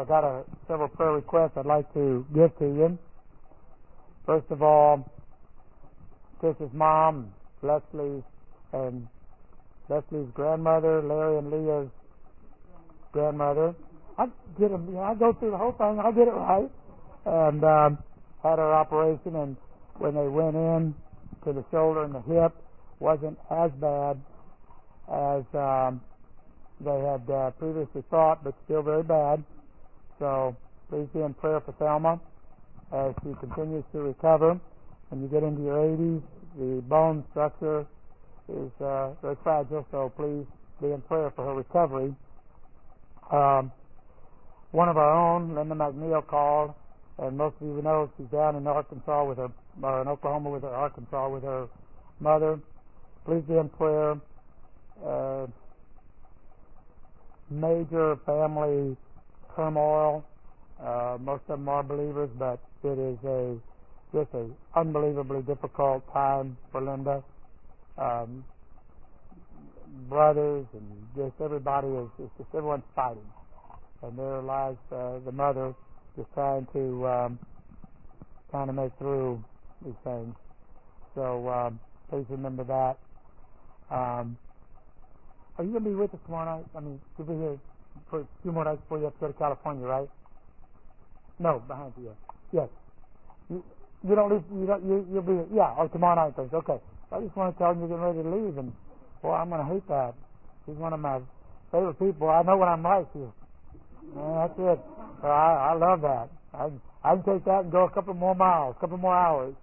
I got several prayer requests I'd like to give to you. First of all, Trish's mom, Leslie, and Leslie's grandmother, Larry and Leah's grandmother. I get them. You know, I go through the whole thing. I get it right. And had her operation, and when they went in to the shoulder and the hip, wasn't as bad as they had previously thought, but still very bad. So please be in prayer for Thelma as she continues to recover. When you get into your 80s, the bone structure is very fragile, so please be in prayer for her recovery. One of our own, Linda McNeil, called, and most of you know she's down in Arkansas with her, or in Oklahoma with her, Arkansas with her mother. Please be in prayer. Major family turmoil. Most of them are believers, but it is just a unbelievably difficult time for Linda. Brothers and just everybody is just everyone's fighting, and there lies the mother just trying to make through these things. So please remember that. Are you going to be with us tomorrow night? I mean, you'll be here for a few more nights before you have to go to California, right? No, behind you. Yes. You don't leave. You'll be. Yeah. Oh, tomorrow night. Things. Okay. I just want to tell you you're getting ready to leave, and boy, I'm going to hate that. He's one of my favorite people. I know when I'm right here. Man, that's it. So I love that. I can take that and go a couple more miles, a couple more hours.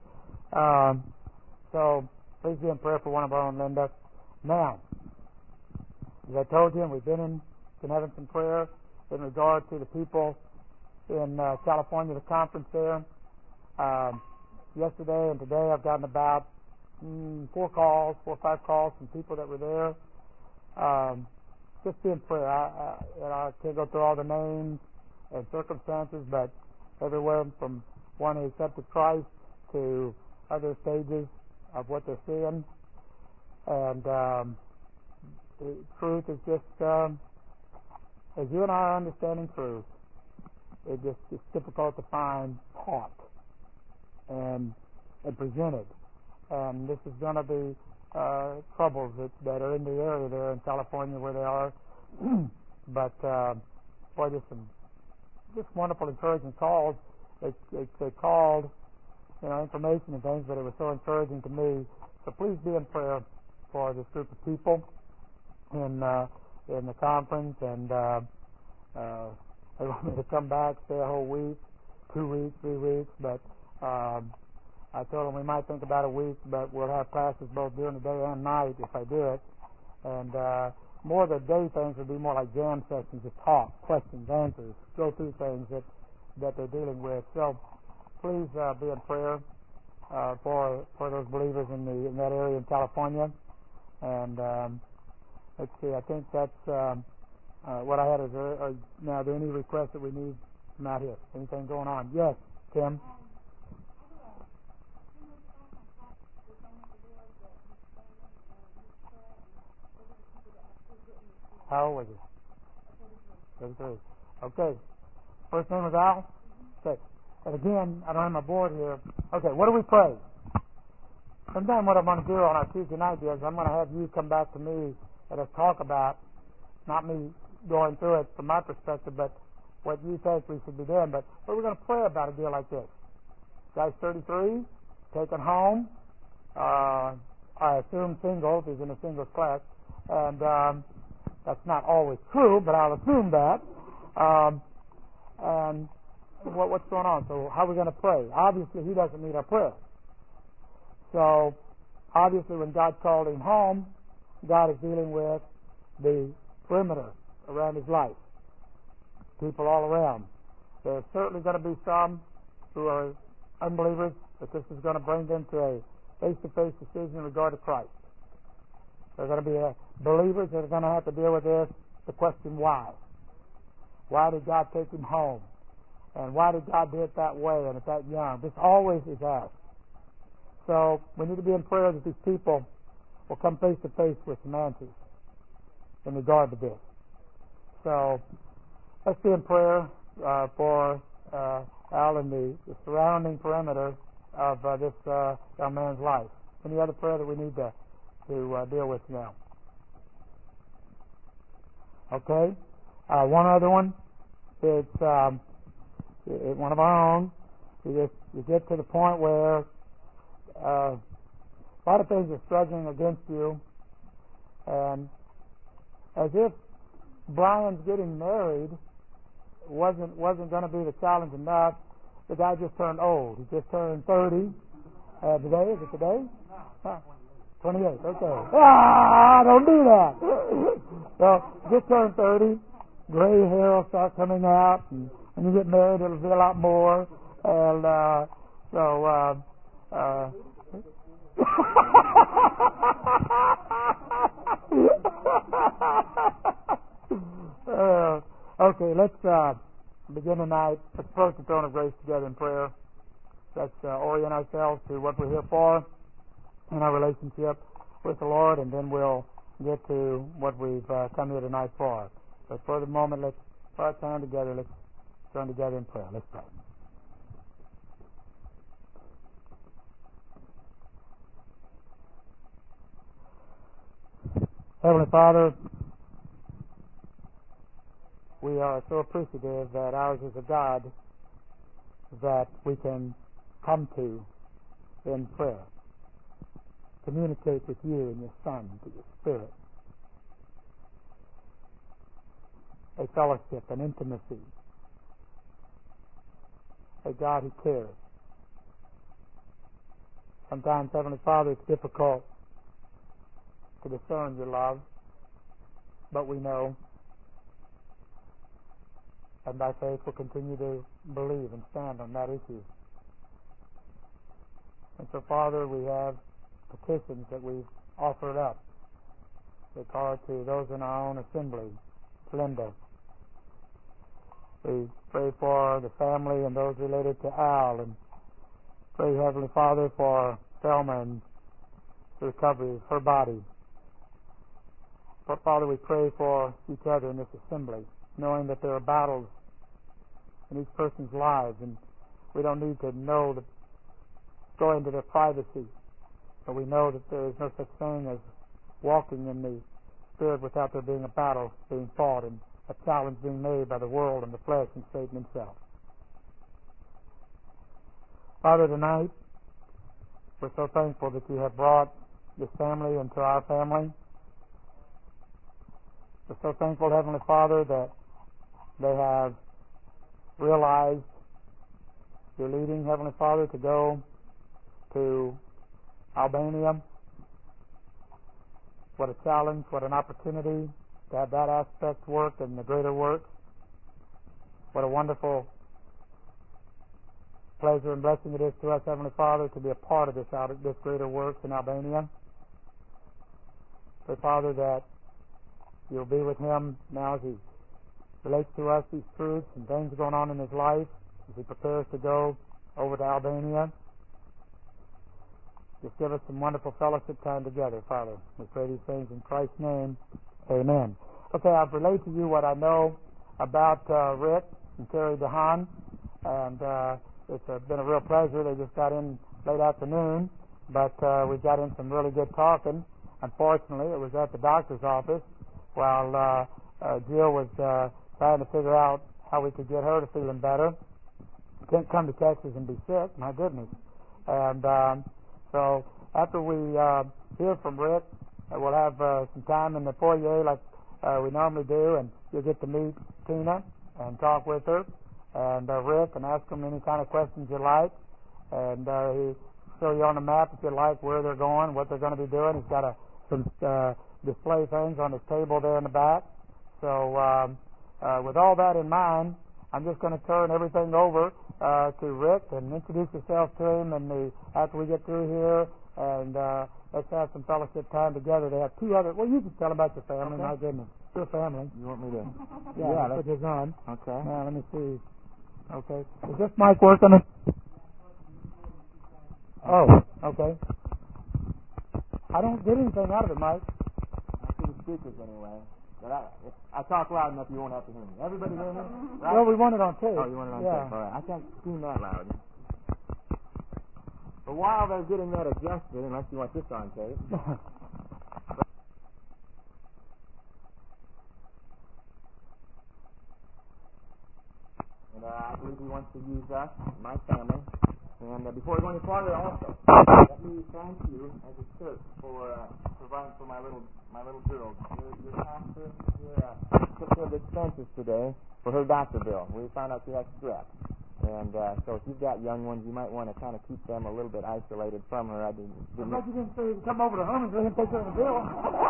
So please be in prayer for one of our own, Linda. Now, as I told you, we've been having some prayer in regard to the people in California, the conference there. Yesterday and today I've gotten about 4 or 5 calls from people that were there. Just be in prayer. I can't go through all the names and circumstances, but everywhere from one who accepted Christ to other stages of what they're seeing. And the truth is just, as you and I are understanding truth, it's difficult to find taught and presented. And this is going to be troubles that are in the area there in California where they are. But boy, just wonderful, encouraging calls. They called, information and things, but it was so encouraging to me. So please be in prayer for this group of people in the conference, and they want me to come back, stay a whole week, 2 weeks, 3 weeks, but I told them we might think about a week, but we'll have classes both during the day and night if I do it. And more of the day things would be more like jam sessions of talk, questions, answers, go through things that they're dealing with. So please be in prayer for those believers in that area in California. And let's see, I think that's what I had. Now, are there any requests that we need from out here? Anything going on? Yes, Tim? How old was you? 33. Okay. First name was Al? Okay. And again, I don't have my board here. Okay, what do we pray? Sometime what I'm going to do on our Tuesday night is I'm going to have you come back to me and us talk about, not me going through it from my perspective, but what you think we should be doing. But what we're going to pray about a deal like this. Guy's 33, taken home. I assume single, if he's in a singles class. And that's not always true, but I'll assume that. And what's going on? So how are we going to pray? Obviously, he doesn't need our prayer. So obviously, when God called him home, God is dealing with the perimeter around his life, people all around. There's certainly going to be some who are unbelievers, but this is going to bring them to a face-to-face decision in regard to Christ. There are going to be believers that are going to have to deal with this, the question why. Why did God take him home? And why did God do it that way and at that young? This always is asked. So we need to be in prayer that these people will come face to face with some answers in regard to this. So let's be in prayer. for Al and the surrounding perimeter of this young man's life. Any other prayer that we need to deal with now? Okay. One other one. It's one of our own. You get to the point where a lot of things are struggling against you, and as if Brian's getting married wasn't going to be the challenge enough. The guy just turned old. He just turned 30. Today? Is it today? 28. Okay. Don't do that. So just turned 30. Gray hair will start coming out, and when you get married, it'll be a lot more. And okay, let's begin tonight. Let's approach the throne of grace together in prayer. Let's orient ourselves to what we're here for in our relationship with the Lord, and then we'll get to what we've come here tonight for. But for the moment, let's put our time together. Let's join together in prayer. Let's pray. Heavenly Father, we are so appreciative that ours is a God that we can come to in prayer, communicate with you and your Son, through your Spirit, a fellowship, an intimacy, a God who cares. Sometimes, Heavenly Father, it's difficult to discern your love, but we know, and by faith we'll continue to believe and stand on that issue. And so, Father, we have petitions that we've offered up with regard to those in our own assembly. Linda, we pray for the family and those related to Al, and pray, Heavenly Father, for Thelma and the recovery of her body. But Father, we pray for each other in this assembly, knowing that there are battles in each person's lives, and we don't need to go into their privacy, but we know that there is no such thing as walking in the Spirit without there being a battle being fought and a challenge being made by the world and the flesh and Satan himself. Father, tonight we're so thankful that you have brought this family into our family. We're so thankful, Heavenly Father, that they have realized your leading, Heavenly Father, to go to Albania. What a challenge, what an opportunity to have that aspect work and the greater work. What a wonderful pleasure and blessing it is to us, Heavenly Father, to be a part of this greater work in Albania. Pray, Father, that you'll be with him now as he relates to us these truths and things going on in his life as he prepares to go over to Albania. Just give us some wonderful fellowship time together, Father. We pray these things in Christ's name. Amen. Okay, I've relayed to you what I know about Rick and Terry DeHaan, and it's been a real pleasure. They just got in late afternoon, but we got in some really good talking. Unfortunately, it was at the doctor's office while Jill was trying to figure out how we could get her to feeling better. Can't come to Texas and be sick, my goodness. And so after we hear from Rick, we'll have some time in the foyer like we normally do, and you'll get to meet Tina and talk with her and Rick and ask them any kind of questions you like. And he'll show you on the map if you like where they're going, what they're going to be doing. He's got some display things on his table there in the back. So with all that in mind, I'm just going to turn everything over to Rick and introduce yourself to him after we get through here, and let's have some fellowship time together. They have two other... Well, you can tell about your family. Okay. My goodness. Your family. You want me to... Yeah, that's what you're on. Okay. Now, let me see. Okay. Is this mic working? Oh, okay. I don't get anything out of it, Mike. I see the speakers anyway. But I talk loud enough you won't have to hear me. Everybody hear me? Right? Well, we want it on tape. Oh, you want it on tape? All right. I can't scream that loud. But while they're getting that adjusted, unless you want this on tape. And I believe he wants to use us, my family. And before we go any farther, also, let me thank you as a church for providing for my little girl. Your pastor here took care of the expenses today for her doctor bill. We found out she has strep. And so if you've got young ones, you might want to kind of keep them a little bit isolated from her. I'm glad you didn't say you come over to Hermansville and take care of the bill.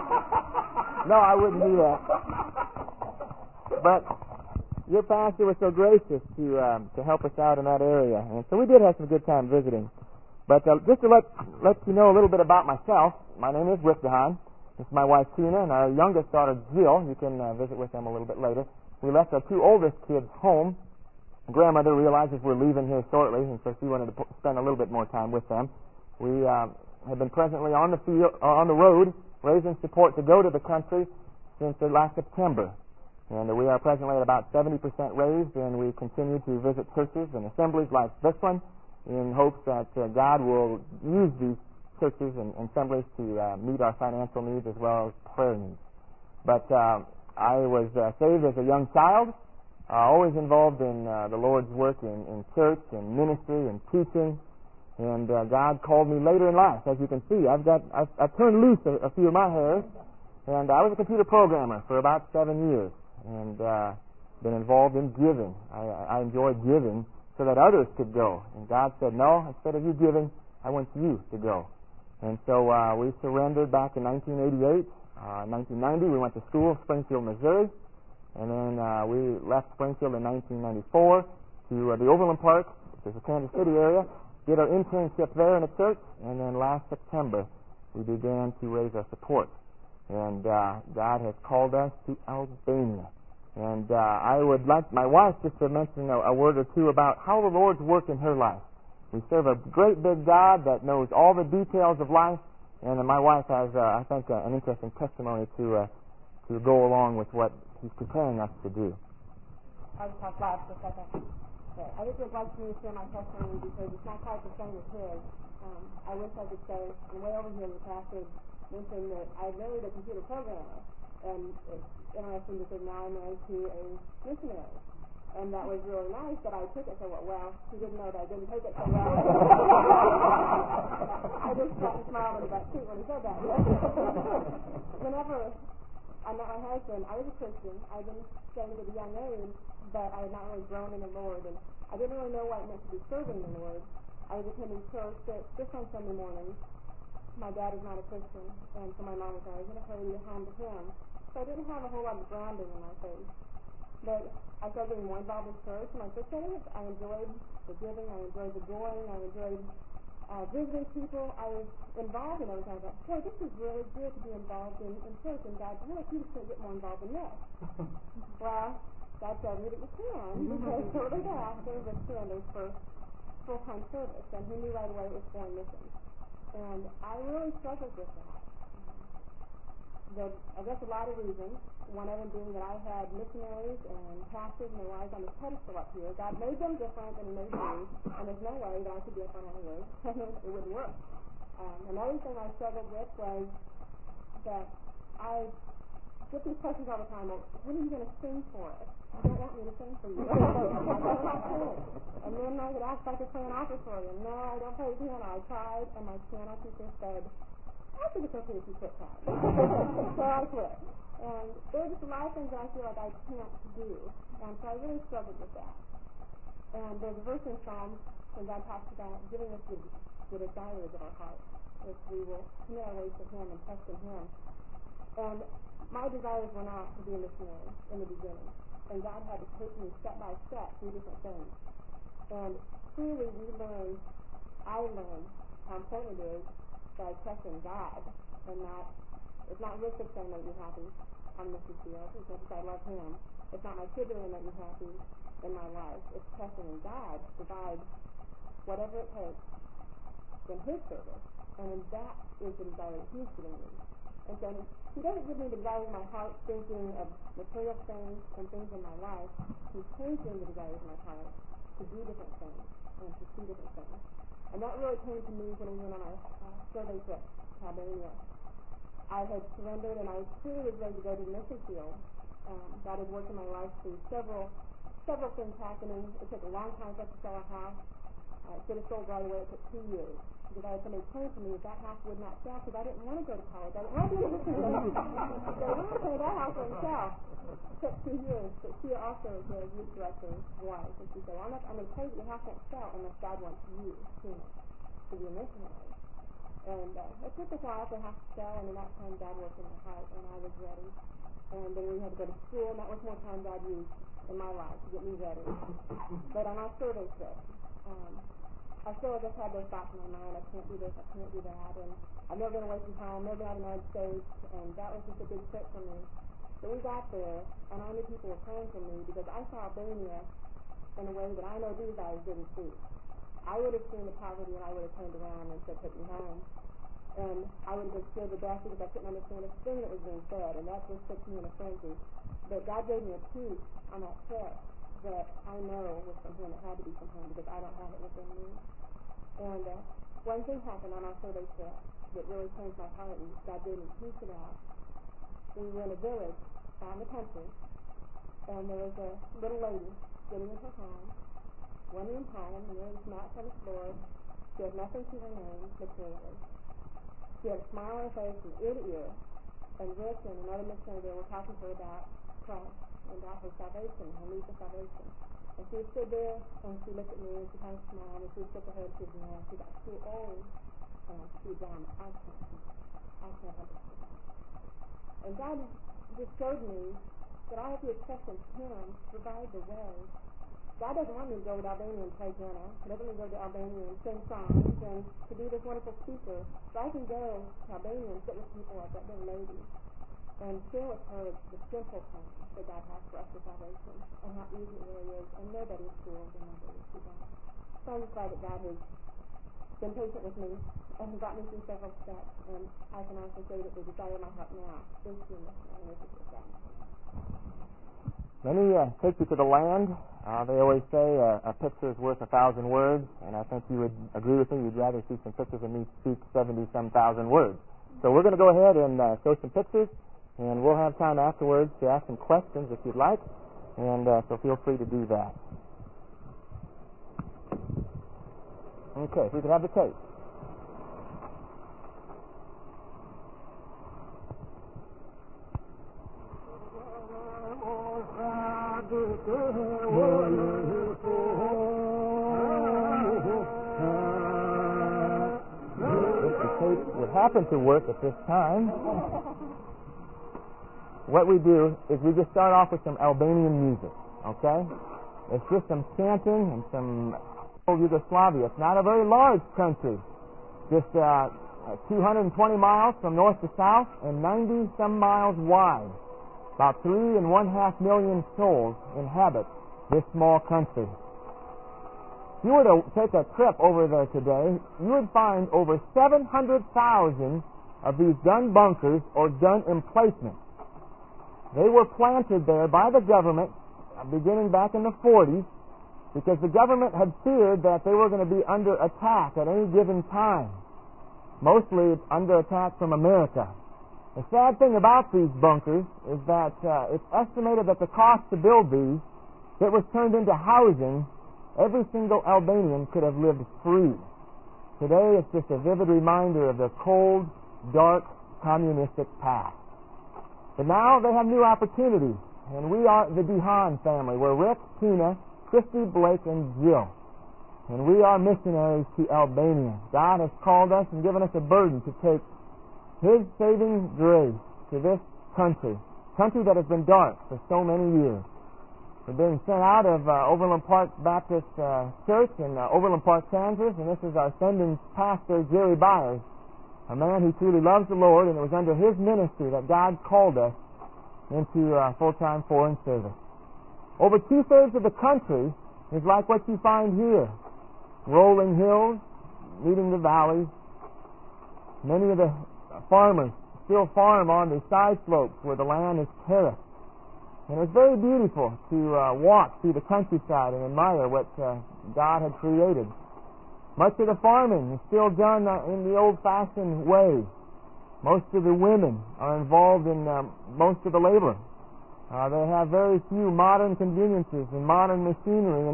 No, I wouldn't do that. But your pastor was so gracious to help us out in that area, and so we did have some good time visiting. But just to let you know a little bit about myself, my name is Rick DeHaan. This is my wife Tina and our youngest daughter Jill. You can visit with them a little bit later. We left our two oldest kids home. Grandmother realizes we're leaving here shortly, and so she wanted to spend a little bit more time with them. We have been presently on the road, raising support to go to the country since last September. And we are presently at about 70% raised, and we continue to visit churches and assemblies like this one in hopes that God will use these churches and assemblies to meet our financial needs as well as prayer needs. But I was saved as a young child, always involved in the Lord's work in church and ministry and teaching, and God called me later in life. As you can see, I've turned loose a few of my hairs, and I was a computer programmer for about 7 years. And been involved in giving. I enjoy giving so that others could go. And God said, no, instead of you giving, I want you to go. And so we surrendered back in 1988. 1990, we went to school in Springfield, Missouri. And then we left Springfield in 1994 to the Overland Park, which is the Kansas City area, did our internship there in a church. And then last September, we began to raise our support. And God has called us to Albania. And I would like my wife just to mention a word or two about how the Lord's work in her life. We serve a great big God that knows all the details of life, and my wife has, I think, an interesting testimony to go along with what He's preparing us to do. I'll talk loud for a second. I just would like to share my testimony because it's not quite the same as his. I wish I could say, and way over here in the pastor mentioned that I married a computer programmer, and it's interesting because now I'm married to a missionary, and that was really nice that I took it so well. He didn't know that I didn't take it so well. I just sat and smiled in the back seat when he said that. Whenever I met my husband, I was a Christian. I'd been saved at a young age, but I had not really grown in the Lord, and I didn't really know what it meant to be serving the Lord. I was attending church just on Sunday mornings. My dad is not a Christian, and so my mom was always going to pray to home to him. So I didn't have a whole lot of grounding in my faith. But I started getting more involved in church, and I enjoyed the giving, I enjoyed the going, I enjoyed visiting people. I was involved in everything. I thought, boy, this is really good to be involved in church, and God, really, you just can't get more involved in this. Well, God told me that you can, because shortly thereafter was surrendered for full-time service, and he knew right away it was foreign missions. And I really struggled with that. I guess a lot of reasons. One of them being that I had missionaries and pastors and their wives on the pedestal up here. God made them different than He made me, and there's no way that I could be up on one of those. It wouldn't work. Another thing I struggled with was that I get these questions all the time. Well, when are you going to sing for us? You don't want me to sing for you. I'm not singing. And then I would ask if I could play an offertory. No, I don't play the piano. I tried, and my piano teacher said, I think it's okay if you quit trying. So I quit. And there are just a lot of things that I feel like I can't do. And so I really struggled with that. And there's a verse in Psalms when God talks about giving us the desires of our heart, if we will commit our ways to Him and trust in Him. And my desires were not to be a missionary in the beginning. And God had to take me step by step through different things. And clearly I learned how important it is that I trust in God and it's not Rick that's going to make me happy on the mission field. It's not because I love Him. It's not my kids that are going to make me happy in my life. It's trusting in God to provide whatever it takes in His service. And that is the desire that He's giving me. And so He doesn't give me the desires of my heart thinking of material things and things in my life. He changed me the desires of my heart to do different things and to see different things. And that really came to me when we went on our survey trip to Albania. I had surrendered and I truly was ready to go to the mission field. God had worked in my life through several things happening. It took a long time for us to sell our house. It should have sold right away. It took 2 years. Because I had somebody praying for me that house would not sell because I didn't want to go to college. I didn't want to be in the mission field. So we were saying that house wouldn't sell. It took 2 years. But she also is the youth director's wife. And she said, well, I'm going to pray that your house won't sell unless God wants you to be a missionary. And it took a while for the house to sell, and in that time God worked in my heart, and I was ready. And then we had to go to school, and that was more time God used in my life to get me ready. But on our survey trip, I still just had those thoughts in my mind, I can't do this, I can't do that, and I've never been away from home, never been out of the United States, and that was just a big trip for me. But we got there, and I knew people were praying for me because I saw Albania in a way that I know these guys didn't see. I would have seen the poverty, and I would have turned around and said, take me home. And I would have been scared to death because I couldn't understand a thing that was being said, and that just put me in a frenzy. But God gave me a peace on that trip that I know was from Him. It had to be from Him because I don't have it within me. And one thing happened on our survey trip that really changed my heart, and God gave me peace of that. We were in a village out in the country, and there was a little lady sitting in her home, one room home, and there was mats on the floor. She had nothing to her name materially. She had a smile on her face from ear to ear, and Rick and another missionary there were talking to her about Christ and about her salvation, her need for salvation. And she stood there, and she looked at me, and she kind of smiled, and she shook her head, and she said, no, she got too old, and she down, I can't understand. And God just showed me that I have to trust in Him to provide the way. God doesn't want me to go to Albania and play piano. He doesn't want me to go to Albania and sing songs and to be this wonderful speaker. So I can go to Albania and sit with people like that little lady and share with her the simple things that God has for us for salvation and how easy it really is. And nobody is fooled and nobody is too bad. So I'm just glad that God has been patient with me and brought me through several steps. And I can also say that the desire of my heart now is to be a missionary, and this is what God has. Let me take you to the land. They always say a picture is worth 1,000 words, and I think you would agree with me. You'd rather see some pictures than me speak 70-some thousand words. So we're going to go ahead and show some pictures, and we'll have time afterwards to ask some questions if you'd like, and so feel free to do that. Okay, if we could have the tape. Would happen to work at this time. What we do is we just start off with some Albanian music, okay? It's just some chanting and some old Yugoslavia. It's not a very large country, just 220 miles from north to south and 90-some miles wide. About 3.5 million souls inhabit this small country. If you were to take a trip over there today, you would find over 700,000 of these gun bunkers or gun emplacements. They were planted there by the government beginning back in the 40s because the government had feared that they were going to be under attack at any given time. Mostly under attack from America. The sad thing about these bunkers is that it's estimated that the cost to build these, if it was turned into housing, every single Albanian could have lived free. Today, it's just a vivid reminder of the cold, dark, communistic past. But now they have new opportunities, and we are the Dehan family. We're Rick, Tina, Christy, Blake, and Jill. And we are missionaries to Albania. God has called us and given us a burden to take His saving grace to this country that has been dark for so many years. We're being sent out of Overland Park Baptist Church in Overland Park, Kansas, and this is our sending pastor, Jerry Byers, a man who truly loves the Lord, and it was under his ministry that God called us into full-time foreign service. Over 2/3 of the country is like what you find here. Rolling hills, meeting the valleys. Many of the farmers still farm on the side slopes where the land is terraced. And it was very beautiful to walk through the countryside and admire what God had created. Much of the farming is still done in the old-fashioned way. Most of the women are involved in most of the labor. They have very few modern conveniences and modern machinery and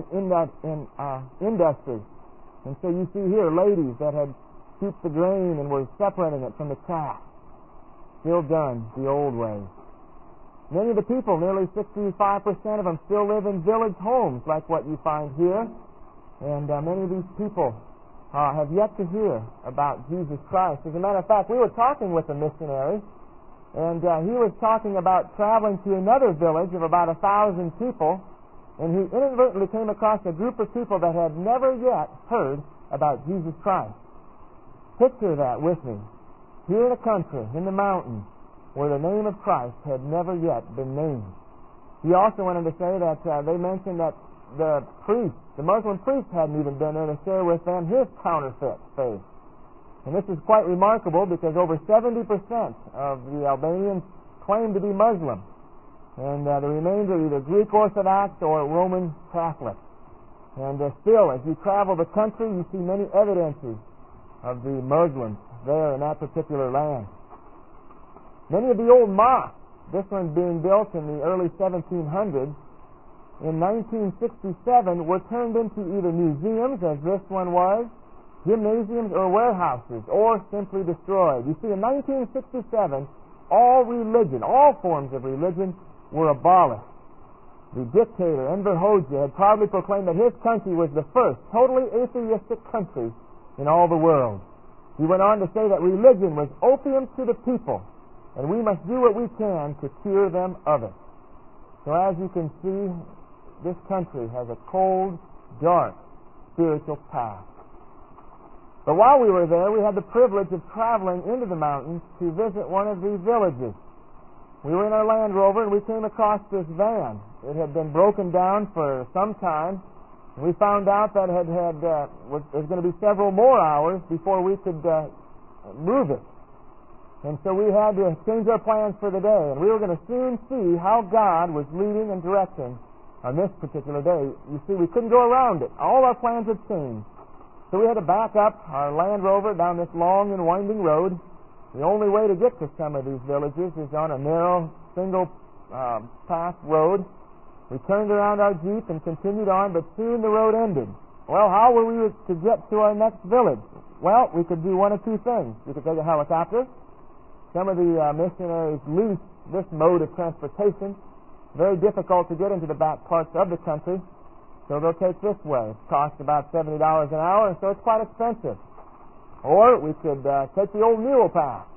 industry. And so you see here ladies that had scooped the grain and were separating it from the chaff. Still done the old way. Many of the people, nearly 65% of them, still live in village homes like what you find here. And many of these people have yet to hear about Jesus Christ. As a matter of fact, we were talking with a missionary, and he was talking about traveling to another village of about 1,000 people, and he inadvertently came across a group of people that had never yet heard about Jesus Christ. Picture that with me. Here in a country, in the mountains, where the name of Christ had never yet been named. He also wanted to say that they mentioned that the Muslim priest hadn't even been there to share with them his counterfeit faith. And this is quite remarkable because over 70% of the Albanians claim to be Muslim. And the remainder either Greek Orthodox or Roman Catholic. And still, as you travel the country, you see many evidences of the Muslims there in that particular land. Many of the old mosques, this one being built in the early 1700s, in 1967 were turned into either museums, as this one was, gymnasiums, or warehouses, or simply destroyed. You see, in 1967, all religion, all forms of religion, were abolished. The dictator, Enver Hoxha, had proudly proclaimed that his country was the first totally atheistic country in all the world. He went on to say that religion was opium to the people, and we must do what we can to cure them of it. So as you can see, this country has a cold, dark, spiritual past. But while we were there, we had the privilege of traveling into the mountains to visit one of these villages. We were in our Land Rover and we came across this van. It had been broken down for some time. And we found out that it was going to be several more hours before we could move it. And so we had to change our plans for the day, and we were going to soon see how God was leading and directing on this particular day. You see, we couldn't go around it. All our plans had changed. So we had to back up our Land Rover down this long and winding road. The only way to get to some of these villages is on a narrow, single path road. We turned around our Jeep and continued on, but soon the road ended. Well, how were we to get to our next village? Well, we could do one of two things. We could take a helicopter. Some of the missionaries leased this mode of transportation. Very difficult to get into the back parts of the country, so they'll take this way. It costs about $70 an hour, and so it's quite expensive. Or we could take the old mule path.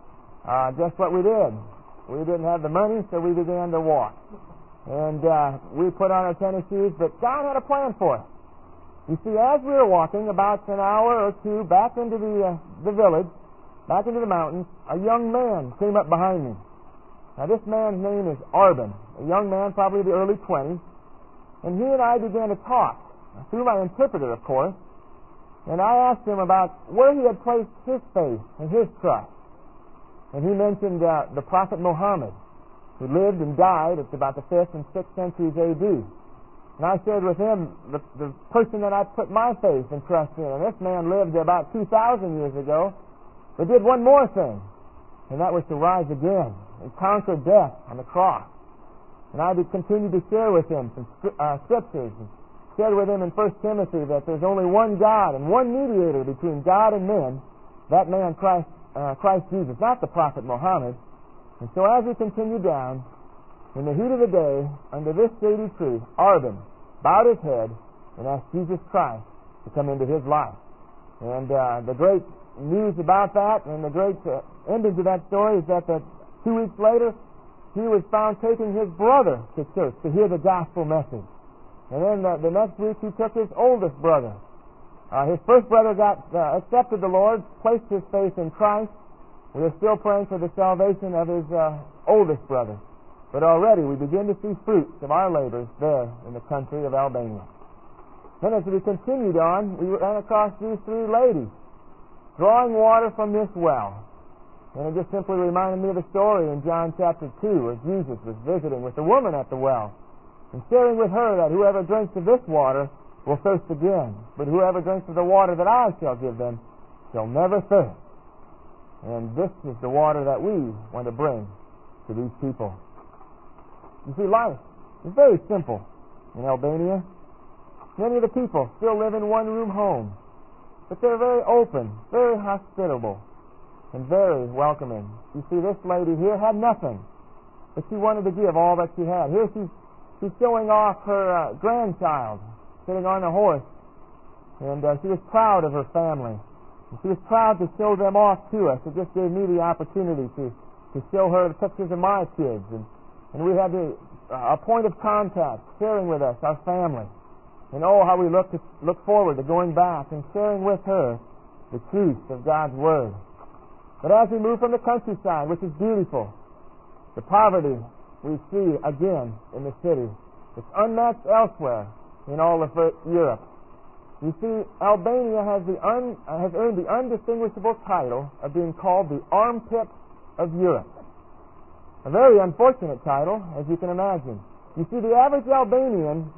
Just what we did. We didn't have the money, so we began to walk. And we put on our tennis shoes, but God had a plan for us. You see, as we were walking about an hour or two back into the village, back into the mountains, a young man came up behind me. Now, this man's name is Arben, a young man, probably the early 20s, and he and I began to talk, through my interpreter, of course, and I asked him about where he had placed his faith and his trust. And he mentioned the Prophet Muhammad, who lived and died at about the 5th and 6th centuries A.D. And I shared with him the person that I put my faith and trust in. And this man lived about 2,000 years ago, but did one more thing, and that was to rise again and conquer death on the cross. And I would continue to share with him some scriptures, and shared with him in 1 Timothy that there's only one God and one mediator between God and men, that man Christ Jesus, not the Prophet Muhammad. And so as we continued down, in the heat of the day, under this shady tree, Arben bowed his head and asked Jesus Christ to come into his life. And the great news about that, and the great ending to that story, is that 2 weeks later, he was found taking his brother to church to hear the gospel message. And then the next week, he took his oldest brother. His first brother accepted the Lord, placed his faith in Christ. We are still praying for the salvation of his oldest brother. But already we begin to see fruits of our labors there in the country of Albania. Then as we continued on, we ran across these 3 ladies drawing water from this well. And it just simply reminded me of the story in John chapter 2 where Jesus was visiting with the woman at the well and sharing with her that whoever drinks of this water will thirst again, but whoever drinks of the water that I shall give them shall never thirst. And this is the water that we want to bring to these people. You see, life is very simple in Albania. Many of the people still live in one-room homes, but they're very open, very hospitable, and very welcoming. You see, this lady here had nothing, but she wanted to give all that she had. Here she's showing off her grandchild sitting on a horse, and she was proud of her family. And she was proud to show them off to us. It just gave me the opportunity to show her the pictures of my kids, and we had a point of contact, sharing with us our family. And oh, how we look forward to going back and sharing with her the truth of God's Word. But as we move from the countryside, which is beautiful, the poverty we see again in the city. It's unmatched elsewhere in all of Europe. You see, Albania has earned the undistinguishable title of being called the armpit of Europe. A very unfortunate title, as you can imagine. You see, the average Albanian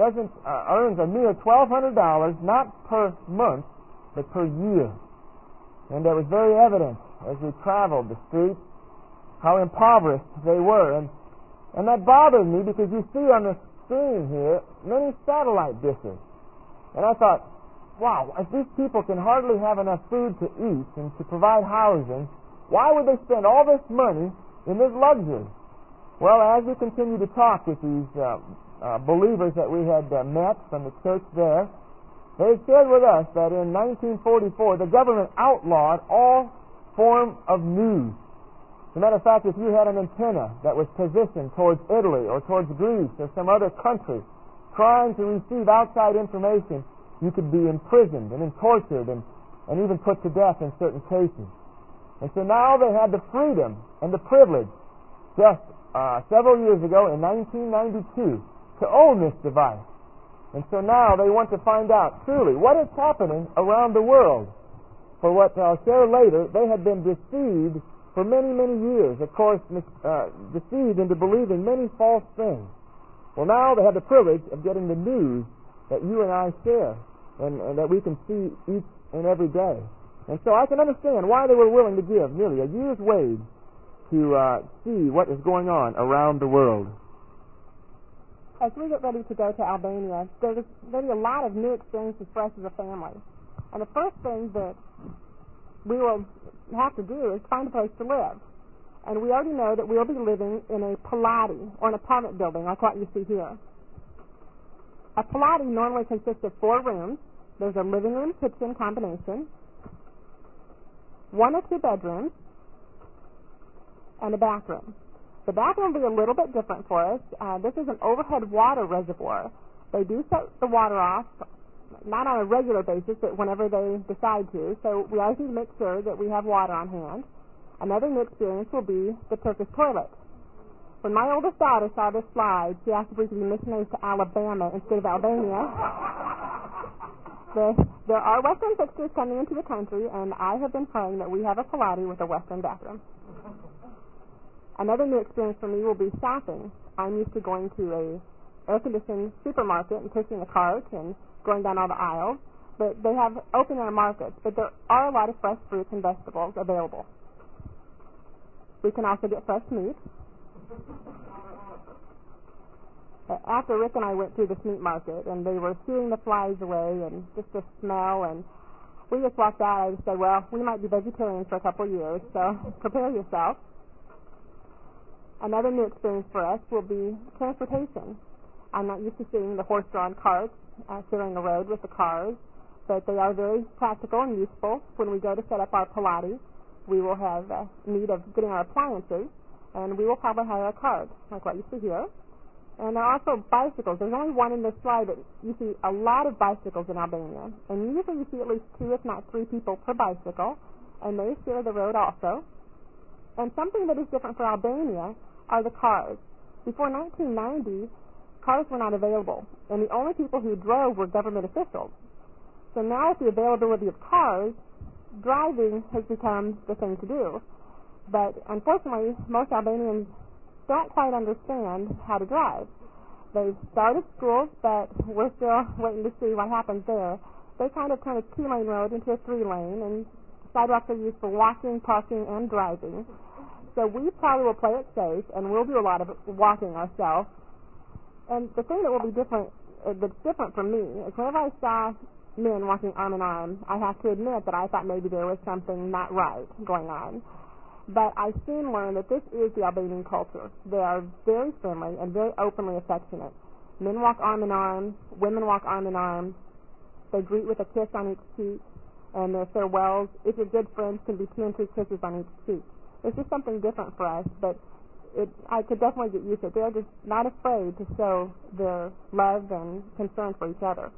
earns a mere $1,200, not per month, but per year. And that was very evident as we traveled the streets, how impoverished they were. And that bothered me because you see on the screen here many satellite dishes. And I thought, wow, if these people can hardly have enough food to eat and to provide housing, why would they spend all this money in this luxury? Well, as we continue to talk with these believers that we had met from the church there, they shared with us that in 1944 the government outlawed all form of news. As a matter of fact, if you had an antenna that was positioned towards Italy or towards Greece or some other country trying to receive outside information, you could be imprisoned and tortured and even put to death in certain cases. And so now they had the freedom and the privilege just several years ago in 1992 to own this device. And so now they want to find out truly what is happening around the world. For what I'll share later, they had been deceived for many, many years, of course, deceived into believing many false things. Well, now they have the privilege of getting the news that you and I share and that we can see each and every day. And so I can understand why they were willing to give nearly a year's wage to see what is going on around the world. As we get ready to go to Albania, there's going to be a lot of new experiences for us as a family. And the first thing that we will have to do is find a place to live. And we already know that we'll be living in a palati, or an apartment building, like what you see here. A palati normally consists of 4 rooms. There's a living room, kitchen combination, 1 or 2 bedrooms, and a bathroom. The bathroom will be a little bit different for us. This is an overhead water reservoir. They do set the water off, not on a regular basis, but whenever they decide to. So we always need to make sure that we have water on hand. Another new experience will be the Turkish toilet. When my oldest daughter saw this slide, she asked if we could be missionaries to Alabama instead of Albania. There are Western fixtures coming into the country, and I have been praying that we have a palati with a Western bathroom. Another new experience for me will be shopping. I'm used to going to a air-conditioned supermarket and pushing a cart and going down all the aisles. But they have open-air markets, but there are a lot of fresh fruits and vegetables available. We can also get fresh meat. After Rick and I went through this meat market, and they were shooing the flies away and just the smell, and we just walked out. I just said, well, we might be vegetarians for a couple of years, so prepare yourself. Another new experience for us will be transportation. I'm not used to seeing the horse-drawn carts sharing the road with the cars, but they are very practical and useful. When we go to set up our palati, we will have need of getting our appliances, and we will probably hire a cart, like what you see here. And there are also bicycles. There's only one in this slide, but you see a lot of bicycles in Albania. And usually you see at least 2, if not 3 people per bicycle, and they share the road also. And something that is different for Albania are the cars. Before 1990, cars were not available, and the only people who drove were government officials. So now with the availability of cars, driving has become the thing to do. But unfortunately, most Albanians don't quite understand how to drive. They've started schools, but we're still waiting to see what happens there. They kind of turn a 2-lane road into a 3-lane, and sidewalks are used for walking, parking, and driving. So we probably will play it safe, and we'll do a lot of walking ourselves. And the thing that will be different, that's different from me, is whenever I saw men walking arm in arm, I have to admit that I thought maybe there was something not right going on. But I soon learned that this is the Albanian culture. They are very friendly and very openly affectionate. Men walk arm in arm, women walk arm in arm. They greet with a kiss on each cheek, and their farewells, if you're good friends, can be 2 and 3 kisses on each cheek. It's just something different for us, but I could definitely get used to it. They're just not afraid to show their love and concern for each other.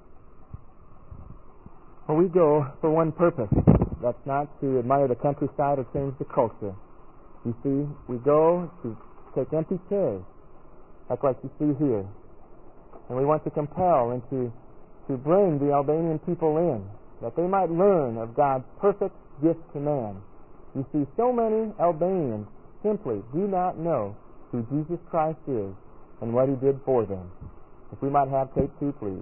Well, we go for one purpose. That's not to admire the countryside or change the culture. You see, we go to take empty chairs, like you see here. And we want to compel and to bring the Albanian people in, that they might learn of God's perfect gift to man. You see, so many Albanians simply do not know who Jesus Christ is and what He did for them. If we might have tape 2, please.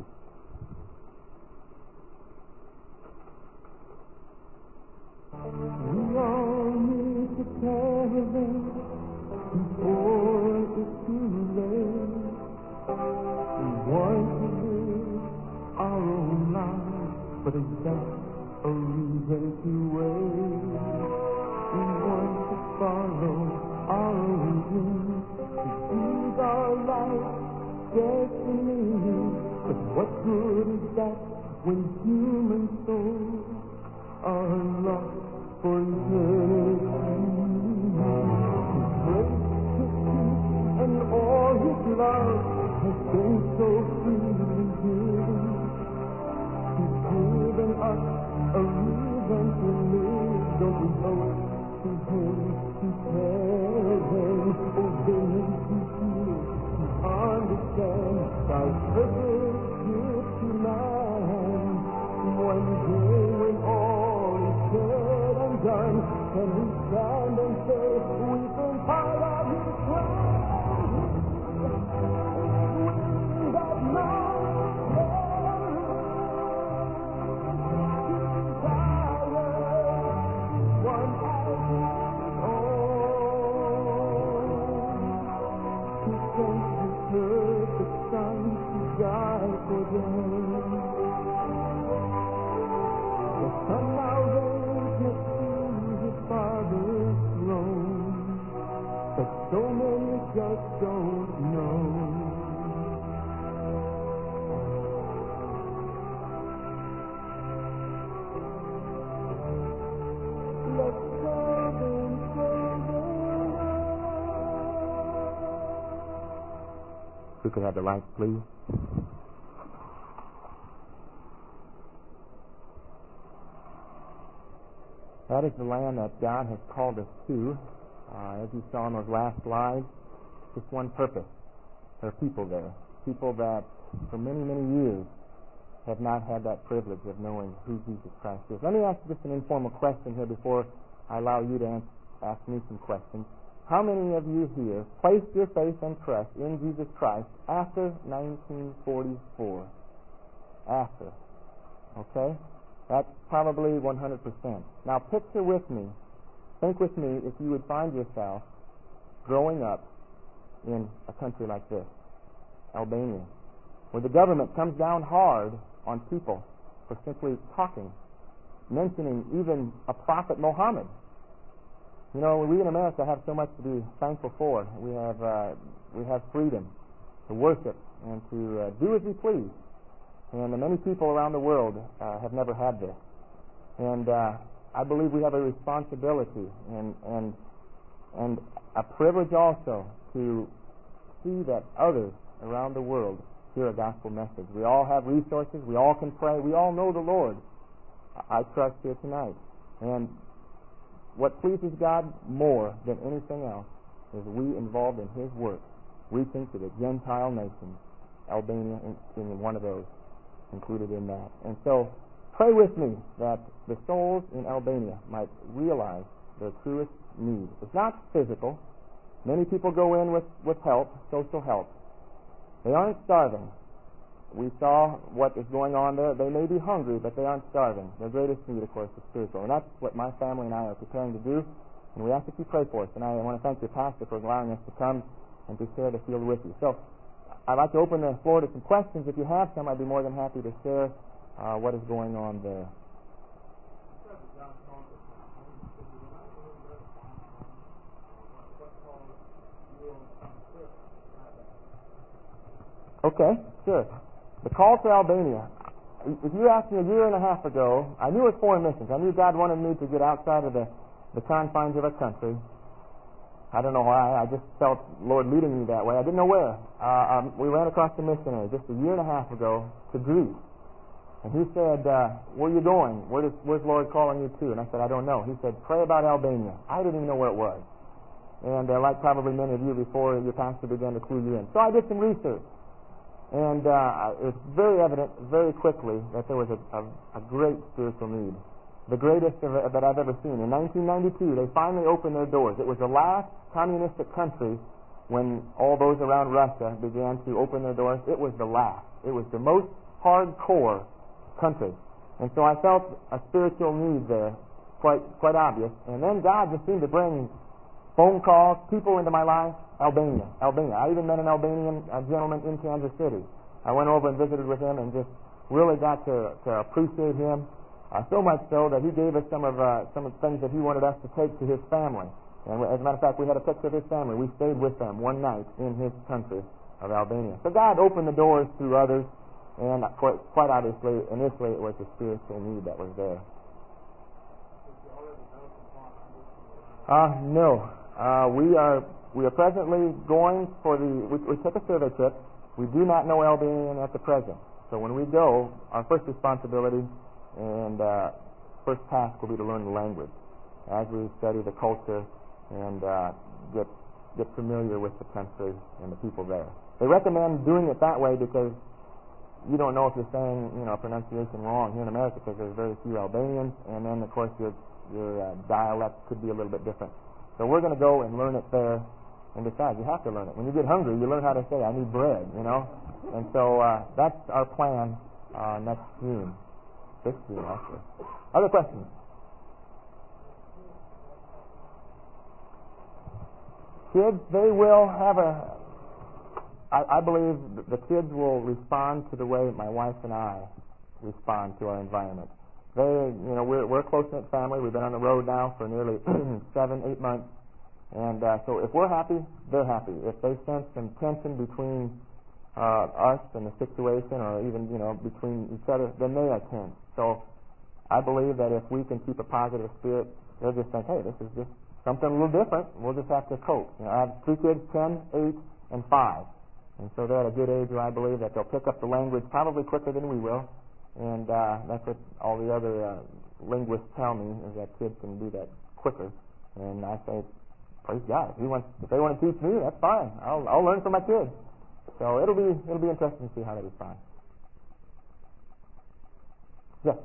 We all need to tell them before it's too late. We want to live our own lives, but is that a reason to wait? We want to follow our own dreams, to choose our life destiny. But what good is that when human souls are lost for eternity? His grace, His peace, and all His love has been so freely given. He's given us a reason to live. Don't we owe it to Him to tell them, oh, they need to hear, to understand God's perfect gift to man. One day when all is said and done, can we stand and say we've been part of His plan? With that mountain one as His own, He sent His perfect Son to die for them. The Son now reigns next to His Father's throne, but so many just don't know. Let's tell them. If we could have the lights, please. That is the land that God has called us to. As you saw in those last slides, just one purpose. There are people there. People that for many, many years have not had that privilege of knowing who Jesus Christ is. Let me ask just an informal question here before I allow you to ask me some questions. How many of you here placed your faith and trust in Jesus Christ after 1944? After. Okay? That's probably 100%. Now picture with me, think with me if you would find yourself growing up in a country like this, Albania, where the government comes down hard on people for simply talking, mentioning even a prophet Muhammad. You know, we in America have so much to be thankful for. We have freedom to worship and to do as we please. And many people around the world have never had this. And I believe we have a responsibility and a privilege also to see that others around the world hear a gospel message. We all have resources. We all can pray. We all know the Lord. I trust here tonight. And what pleases God more than anything else is we involved in His work, reaching to the Gentile nations, Albania being one of those included in that. And so pray with me that the souls in Albania might realize their truest need. It's not physical. Many people go in with help, social help. They aren't starving. We saw what is going on there. They may be hungry, but they aren't starving. Their greatest need, of course, is spiritual. And that's what my family and I are preparing to do. And we ask that you pray for us. And I want to thank your pastor for allowing us to come and to share the field with you. So I'd like to open the floor to some questions. If you have some, I'd be more than happy to share what is going on there. Okay, sure. The call to Albania. If you asked me a year and a half ago, I knew it was foreign missions. I knew God wanted me to get outside of the confines of a country. I don't know why. I just felt Lord leading me that way. I didn't know where. We ran across a missionary just a year and a half ago to Greece. And he said, where are you going? Where's Lord calling you to? And I said, I don't know. He said, pray about Albania. I didn't even know where it was. And like probably many of you before your pastor began to clue you in. So I did some research. And it's very evident very quickly that there was a great spiritual need. The greatest that I've ever seen. In 1992, they finally opened their doors. It was the last communistic country when all those around Russia began to open their doors. It was the last. It was the most hardcore country. And so I felt a spiritual need there, quite obvious. And then God just seemed to bring phone calls, people into my life. Albania. I even met an Albanian gentleman in Kansas City. I went over and visited with him and just really got to appreciate him. So much so that he gave us some of the things that he wanted us to take to his family. And as a matter of fact, we had a picture of his family. We stayed with them one night in his country of Albania. So God opened the doors through others, and quite obviously, initially it was the spiritual need that was there. No. We are presently going for we took a survey trip. We do not know Albanian at the present. So when we go, our first responsibility and first task will be to learn the language as we study the culture and get familiar with the country and the people there. They recommend doing it that way because you don't know if you're saying a pronunciation wrong here in America because there's very few Albanians, and then of course your dialect could be a little bit different. So we're going to go and learn it there. And besides, you have to learn it. When you get hungry, you learn how to say, I need bread, And so that's our plan next June. This June, actually. Other questions? Kids, they will have I believe the kids will respond to the way my wife and I respond to our environment. We're a close-knit family. We've been on the road now for nearly 7-8 months. And so if we're happy, they're happy. If they sense some tension between us and the situation or even, between each other, then they are tense. So I believe that if we can keep a positive spirit, they'll just think, hey, this is just something a little different. We'll just have to cope. I have 3 kids, 10, 8, and 5. And so they're at a good age where I believe that they'll pick up the language probably quicker than we will. And that's what all the other linguists tell me, is that kids can do that quicker. And I say, praise God. If they want to teach me, that's fine. I'll learn from my kids. So it'll be interesting to see how they respond. Yes.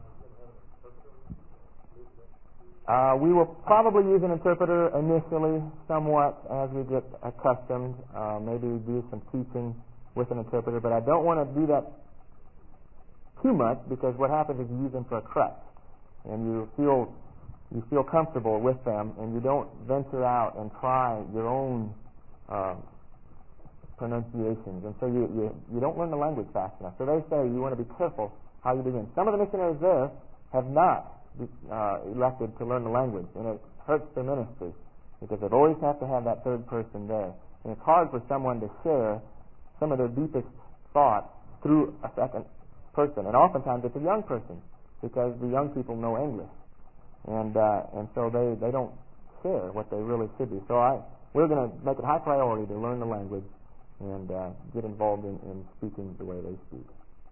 We will probably use an interpreter initially, somewhat, as we get accustomed. Maybe do some teaching with an interpreter, but I don't want to do that too much because what happens is you use them for a crutch, and you feel comfortable with them, and you don't venture out and try your own pronunciations, and so you don't learn the language fast enough. So they say you want to be careful how you begin. Some of the missionaries there have not elected to learn the language, and it hurts their ministry because they always have to have that third person there, and it's hard for someone to share some of their deepest thoughts through a second person, and oftentimes it's a young person because the young people know English. And so they don't share what they really should be. So we're going to make it high priority to learn the language and get involved in speaking the way they speak.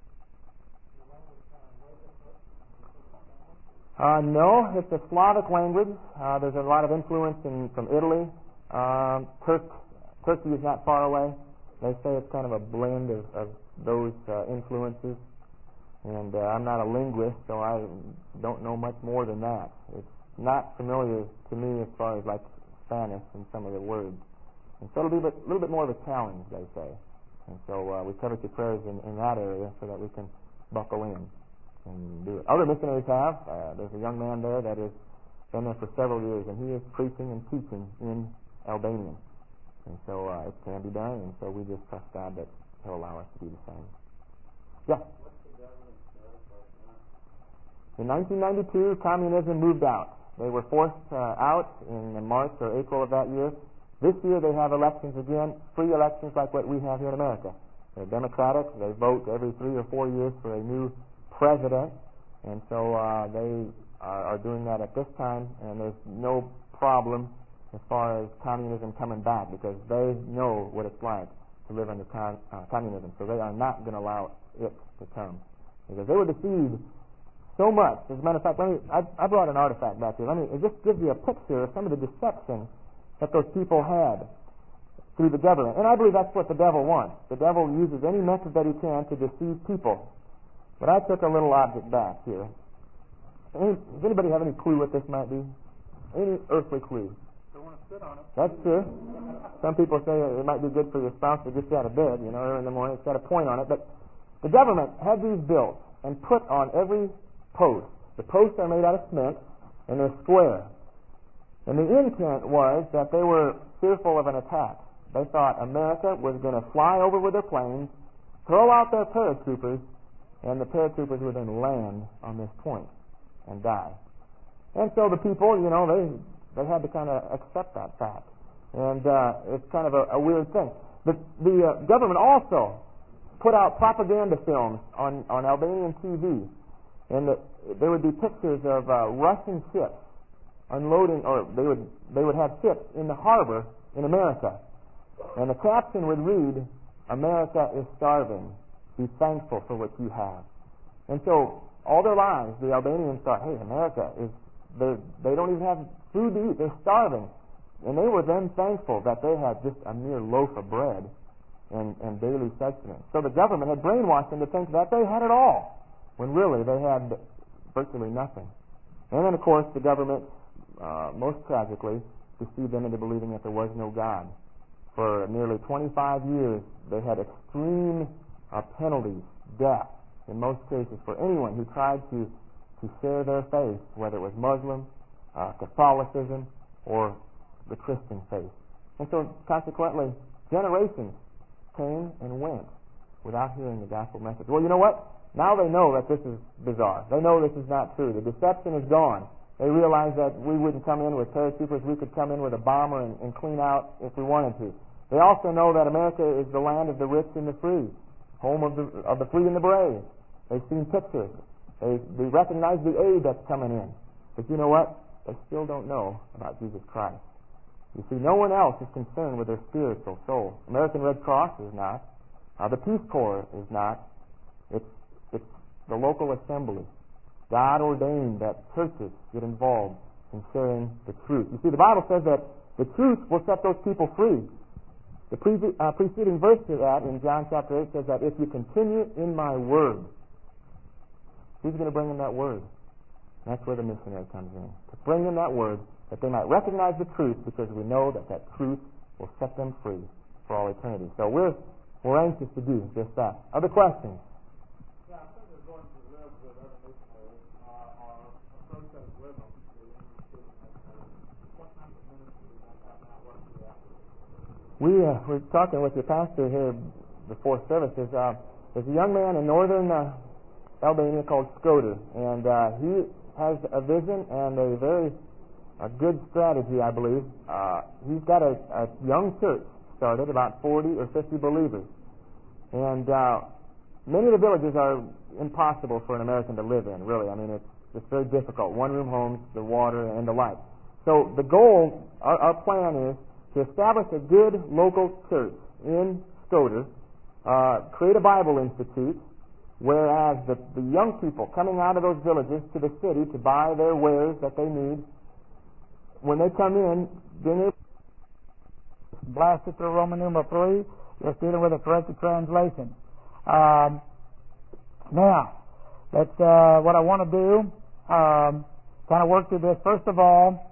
No, it's a Slavic language. There's a lot of influence from Italy. Turkey is not far away. They say it's kind of a blend of those influences. And I'm not a linguist, so I don't know much more than that. It's not familiar to me as far as like Spanish and some of the words. And so it'll be a little bit more of a challenge, they say. And so we covet your prayers in that area so that we can buckle in and do it. Other missionaries have. There's a young man there that has been there for several years, and he is preaching and teaching in Albanian. And so it can be done, and so we just trust God that He'll allow us to do the same. Yeah? What's the government's status right now? In 1992, communism moved out. They were forced out in March or April of that year. This year they have elections again, free elections like what we have here in America. They're democratic. They vote every 3 or 4 years for a new president. And so they are doing that at this time, and there's no problem as far as communism coming back because they know what it's like to live under communism. So they are not going to allow it to come because they were deceived so much. As a matter of fact, I brought an artifact back here. It just gives you a picture of some of the deception that those people had through the government. And I believe that's what the devil wants. The devil uses any method that he can to deceive people. But I took a little object back here. Does anybody have any clue what this might be? Any earthly clue? Don't want to sit on it. That's true. Some people say it might be good for your spouse to get you out of bed, early in the morning. It's got a point on it. But the government had these built and put on every post. The posts are made out of cement, and they're square. And the intent was that they were fearful of an attack. They thought America was going to fly over with their planes, throw out their paratroopers, and the paratroopers would then land on this point and die. And so the people, they had to kind of accept that fact. And it's kind of a weird thing. The government also put out propaganda films on Albanian TV, and there would be pictures of Russian ships unloading, or they would have ships in the harbor in America, and the caption would read, "America is starving. Be thankful for what you have." And so all their lives, the Albanians thought, "Hey, America they don't even have food to eat. They're starving," and they were then thankful that they had just a mere loaf of bread and daily sustenance. So the government had brainwashed them to think that they had it all, when really they had virtually nothing. And then, of course, the government, most tragically, deceived them into believing that there was no God. For nearly 25 years, they had extreme penalties, death, in most cases, for anyone who tried to share their faith, whether it was Muslim, Catholicism, or the Christian faith. And so, consequently, generations came and went without hearing the gospel message. Well, you know what? Now they know that this is bizarre. They know this is not true. The deception is gone. They realize that we wouldn't come in with paratroopers. We could come in with a bomber and clean out if we wanted to. They also know that America is the land of the rich and the free, home of the free and the brave. They've seen pictures. They recognize the aid that's coming in. But you know what? They still don't know about Jesus Christ. You see, no one else is concerned with their spiritual soul. American Red Cross is not. The Peace Corps is not. It's the local assembly. God ordained that churches get involved in sharing the truth. You see, the Bible says that the truth will set those people free. The preceding verse to that in John chapter 8 says that if you continue in my word, who's going to bring them that word? And that's where the missionary comes in. To bring them that word that they might recognize the truth, because we know that truth will set them free for all eternity. So we're anxious to do just that. Other questions? Yeah, I think they're going to live with other missionaries or approach us with them. What kind of ministry do you have now working at? We're talking with your pastor here before services. There's a young man in northern Albania called Skoder, and he has a vision and a good strategy, I believe. He's got a young church started, about 40 or 50 believers. And many of the villages are impossible for an American to live in, really. I mean, it's very difficult. One-room homes, the water, and the light. So the goal, our plan is to establish a good local church in Skoder, create a Bible Institute, whereas the young people coming out of those villages to the city to buy their wares that they need, when they come in, being able to blast it through Roman numeral 3, just dealing with a corrected translation. Now, that's what I want to do kind of work through this. First of all,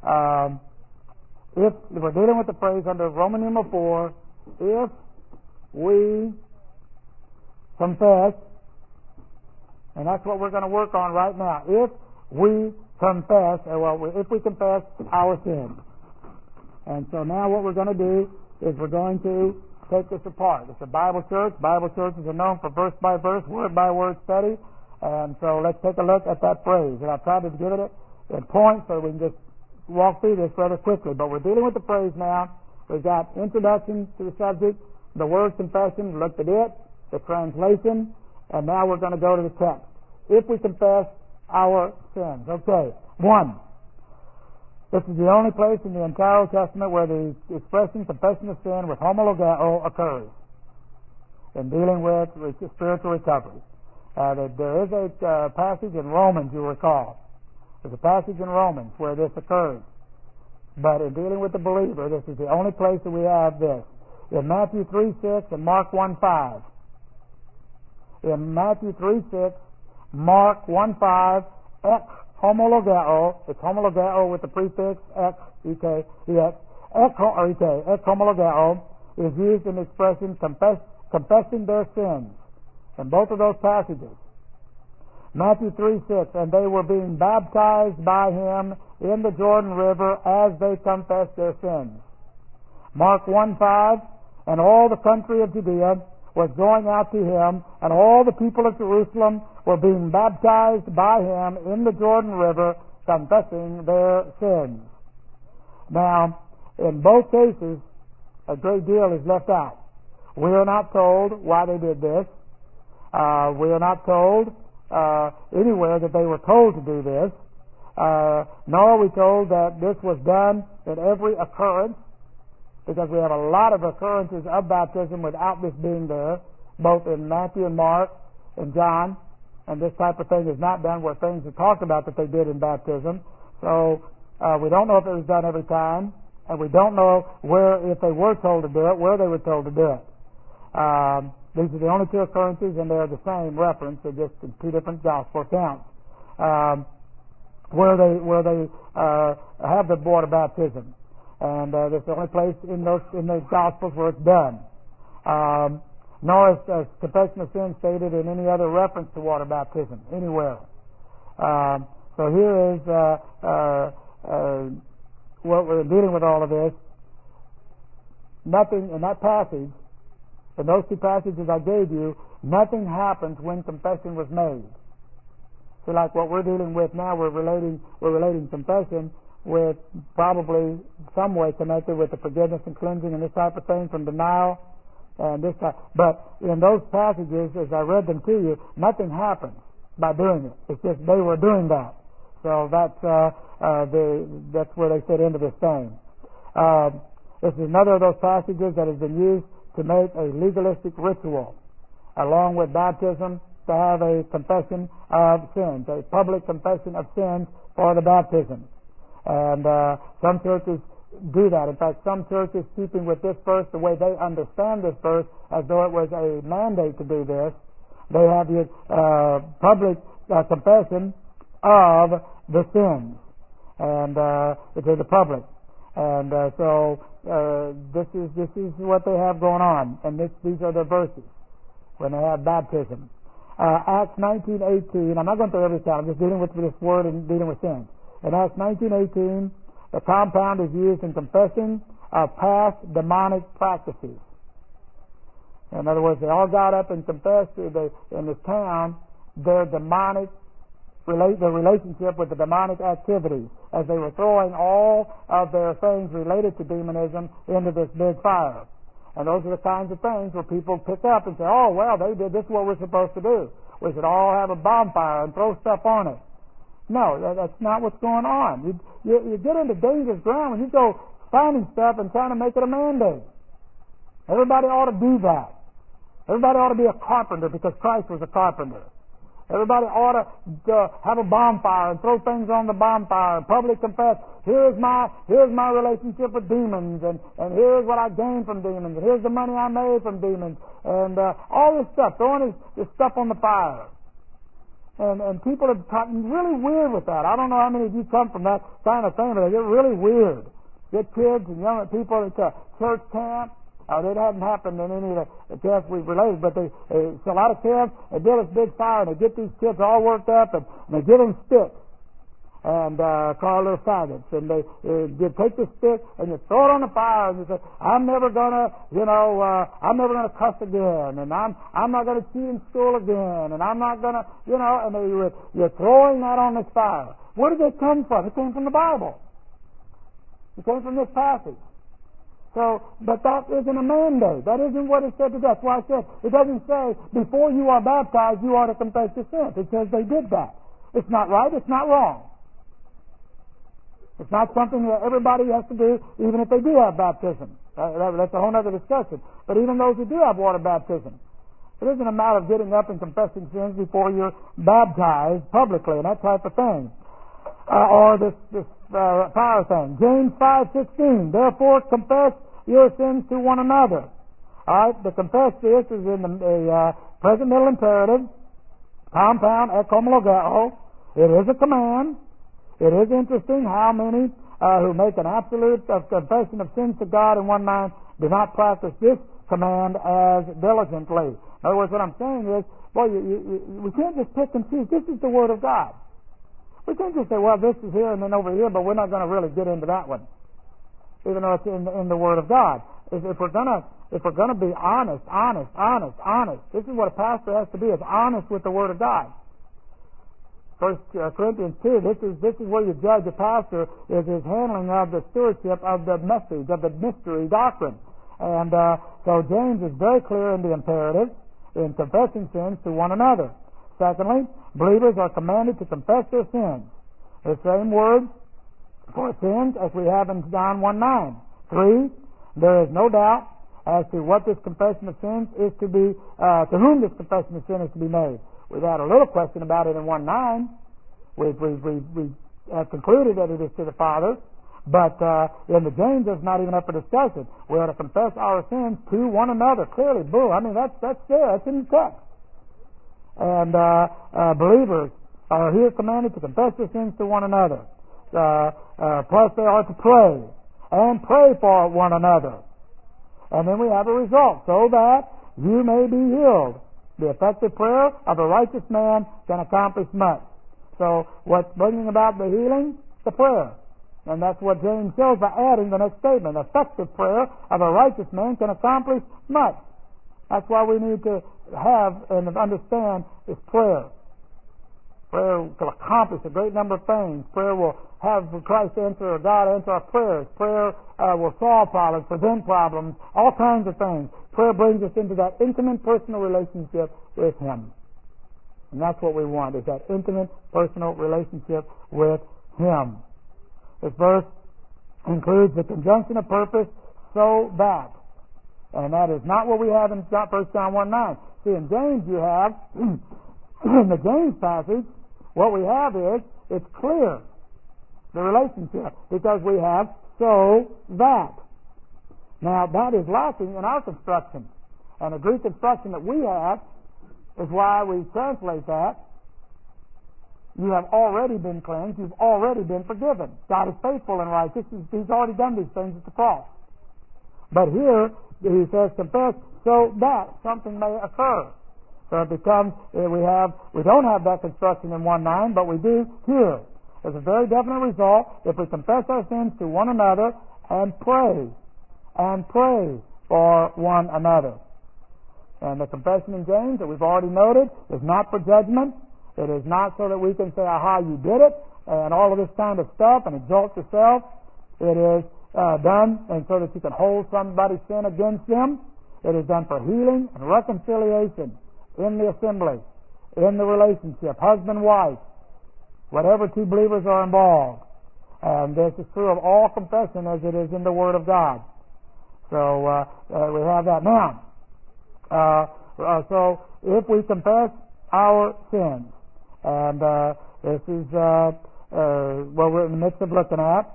if we're dealing with the phrase under Roman numeral 4, if we confess, and that's what we're going to work on right now. If we confess, if we confess our sins. And so now what we're going to do is we're going to take this apart. It's a Bible church. Bible churches are known for verse by verse, word by word study. And so let's take a look at that phrase. And I've tried to give it in points so we can just walk through this rather quickly. But we're dealing with the phrase now. We've got introduction to the subject, the word confession, looked at it, the translation, and now we're going to go to the text. If we confess our sins. Okay. 1. This is the only place in the entire Old Testament where the expression confession of sin with homologeo occurs in dealing with spiritual recovery. There is a passage in Romans, you recall. There's a passage in Romans where this occurs. But in dealing with the believer, this is the only place that we have this. In Matthew 3:6 and Mark 1:5. In Matthew 3:6, Mark 1:5, ex homologeo, it's homologeo with the prefix ex, ek, ex, ex homologeo is used in the expression confessing their sins. In both of those passages. Matthew 3:6, and they were being baptized by him in the Jordan River as they confessed their sins. Mark 1:5, and all the country of Judea was going out to him, and all the people of Jerusalem were being baptized by him in the Jordan River, confessing their sins. Now, in both cases, a great deal is left out. We are not told why they did this. We are not told anywhere that they were told to do this, nor are we told that this was done in every occurrence, because we have a lot of occurrences of baptism without this being there, both in Matthew and Mark and John, and this type of thing is not done where things are talked about that they did in baptism. So we don't know if it was done every time, and we don't know where, if they were told to do it, where they were told to do it. These are the only two occurrences, and they're the same reference. They're just in two different gospel accounts where they have the water baptism, and that's the only place in those gospels where it's done. Nor is confession of sin stated in any other reference to water baptism anywhere. So here is what we're dealing with all of this. Nothing in that passage. In those two passages I gave you, nothing happens when confession was made. So like what we're dealing with now, we're relating confession with probably some way connected with the forgiveness and cleansing and this type of thing from denial and this type. But in those passages, as I read them to you, nothing happens by doing it. It's just they were doing that. So that's where they fit into this thing. This is another of those passages that has been used to make a legalistic ritual, along with baptism, to have a confession of sins, a public confession of sins for the baptism. And some churches do that. In fact, some churches, keeping with this verse, the way they understand this verse, as though it was a mandate to do this, they have the public confession of the sins, and to the public. And so this is what they have going on, and these are the verses when they have baptism. Acts 19:18. I'm not going through every time. I'm just dealing with this word and dealing with sin. In Acts 19:18, the compound is used in confessing of past demonic practices. In other words, they all got up and confessed in this town their demonic the relationship with the demonic activity, as they were throwing all of their things related to demonism into this big fire. And those are the kinds of things where people pick up and say, oh, well, they did this, what we're supposed to do. We should all have a bonfire and throw stuff on it. No, that's not what's going on. You get into dangerous ground when you go finding stuff and trying to make it a mandate. Everybody ought to do that. Everybody ought to be a carpenter because Christ was a carpenter. Everybody ought to have a bonfire and throw things on the bonfire and publicly confess, here's my relationship with demons, and here's what I gained from demons, and here's the money I made from demons, and all this stuff, throwing this stuff on the fire. And people have gotten really weird with that. I don't know how many of you come from that kind of thing, but they get really weird. Get kids and young people into church camp. It hadn't happened in any of the camps we've related, but it's a lot of camps. They build this big fire, and they get these kids all worked up, and they give them sticks and call little faggots, and they take the stick and you throw it on the fire, and you say, I'm never gonna cuss again, and I'm not gonna cheat in school again, and I'm not gonna, and you're throwing that on this fire. Where did it come from? It came from the Bible. It came from this passage. So, but that isn't a mandate. That isn't what it said to do. That's why I said it doesn't say before you are baptized you ought to confess your sins. It says they did that. It's not right. It's not wrong. It's not something that everybody has to do, even if they do have baptism. That's a whole other discussion. But even those who do have water baptism, it isn't a matter of getting up and confessing sins before you're baptized publicly and that type of thing. Or this power thing. James 5:16. Therefore, confess your sins to one another. All right, the confess this is in the present middle imperative, compound ekomologeo. It is a command. It is interesting how many who make an absolute confession of sins to God in one mind do not practice this command as diligently. In other words, what I'm saying is, we can't just pick and choose. This is the Word of God. We can't just say, well, this is here and then over here, but we're not going to really get into that one, even though it's in the Word of God. If we're going to be honest, this is what a pastor has to be, is honest with the Word of God. 1 Corinthians 2, this is where you judge a pastor, is his handling of the stewardship of the message, of the mystery doctrine. And so James is very clear in the imperative in confessing sins to one another. Secondly, believers are commanded to confess their sins. The same word for sins as we have in John 1:9. 3, there is no doubt as to what this confession of sins is to be, to whom this confession of sin is to be made. We've had a little question about it in 1:9. We have concluded that it is to the Father, but in the James it's not even up for discussion. We are to confess our sins to one another. Clearly, boom. I mean, that's there. That's in the text. And believers are here commanded to confess their sins to one another. Plus, they are to pray and pray for one another. And then we have a result, so that you may be healed. The effective prayer of a righteous man can accomplish much. So, what's bringing about the healing? The prayer. And that's what James shows by adding the next statement. Effective prayer of a righteous man can accomplish much. That's why we need to have and understand is prayer. Prayer will accomplish a great number of things. Prayer will have Christ answer or God answer our prayers. Prayer will solve problems, prevent problems, all kinds of things. Prayer brings us into that intimate personal relationship with Him. And that's what we want, is that intimate personal relationship with Him. This verse includes the conjunction of purpose, so that. And that is not what we have in 1 John 1:9. See, in James you have, in the James passage, what we have is, it's clear, the relationship, because we have so that. Now, that is lacking in our construction. And the Greek construction that we have is why we translate that. You have already been cleansed. You've already been forgiven. God is faithful and righteous. He's already done these things at the cross. But here, he says, confess so that something may occur. So it becomes, we don't have that construction in 1:9, but we do here. There's a very definite result if we confess our sins to one another and pray for one another. And the confession in James that we've already noted is not for judgment. It is not so that we can say, aha, you did it, and all of this kind of stuff, and exalt yourself. It is done and so that you can hold somebody's sin against them. It is done for healing and reconciliation in the assembly, in the relationship, husband-wife, whatever two believers are involved. And this is true of all confession as it is in the Word of God. So we have that. Now, so if we confess our sins, and this is what we're in the midst of looking at,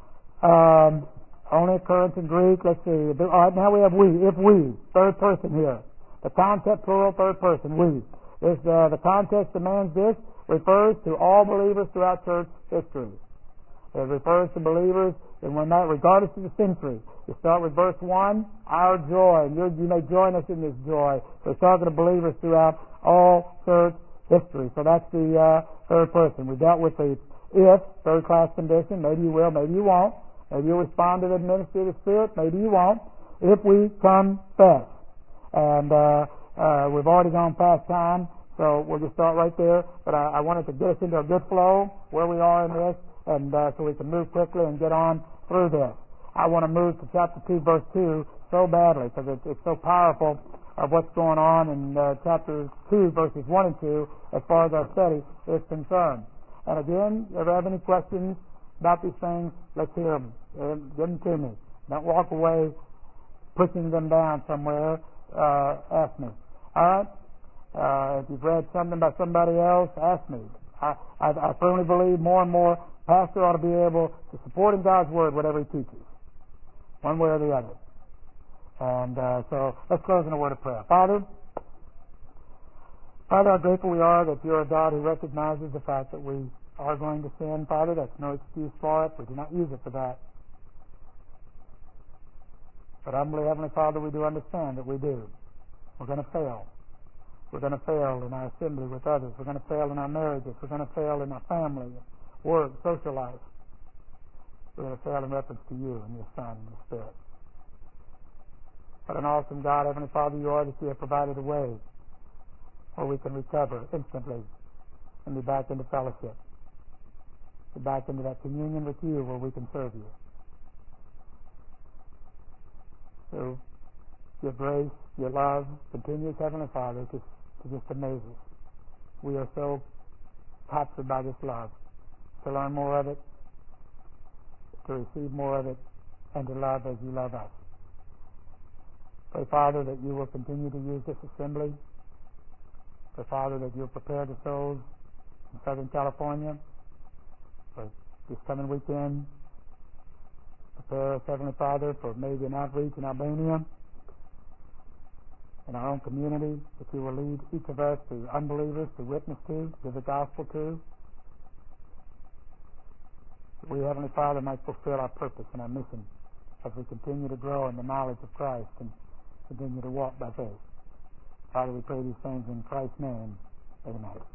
only occurrence in Greek, let's see. All right, now we have we, if we, third person here. The concept plural, third person, we. The context demands this. refers to all believers throughout church history. It refers to believers, and when that, regardless of the century. You start with verse 1, our joy, and you may join us in this joy. We're talking to believers throughout all church history. So that's the third person. We dealt with the if, third-class condition. Maybe you will, maybe you won't. Maybe you'll respond to the ministry of the Spirit, maybe you won't. If we confess. And we've already gone past time, so we'll just start right there. But I wanted to get us into a good flow where we are in this, and so we can move quickly and get on through this. I want to move to chapter 2, verse 2 so badly because it's so powerful of what's going on in chapter 2, verses 1 and 2 as far as our study is concerned. And again, if you have any questions about these things, let's hear them. Give them to me. Don't walk away pushing them down somewhere. Ask me. All right? If you've read something by somebody else, ask me. I firmly believe more and more pastor ought to be able to support in God's Word whatever he teaches, one way or the other. And so let's close in a word of prayer. Father, how grateful we are that you're a God who recognizes the fact that we are going to sin. Father, that's no excuse for it. We do not use it for that. But humbly, Heavenly Father, we do understand that we do. We're going to fail. We're going to fail in our assembly with others. We're going to fail in our marriages. We're going to fail in our family, work, social life. We're going to fail in reference to you and your Son and your Spirit. But an awesome God, Heavenly Father, you are that you have provided a way where we can recover instantly and be back into fellowship, be back into that communion with you where we can serve you. So your grace, your love continues, Heavenly Father, to just amaze us. We are so captured by this love to learn more of it, to receive more of it, and to love as you love us. Pray, Father, that you will continue to use this assembly. Pray, Father, that you'll prepare the souls in Southern California for this coming weekend. Prepare us, Heavenly Father, for maybe an outreach in Albania, in our own community, that you will lead each of us to unbelievers to witness to the gospel to. That we, Heavenly Father, might fulfill our purpose and our mission as we continue to grow in the knowledge of Christ and continue to walk by faith. Father, we pray these things in Christ's name. Amen.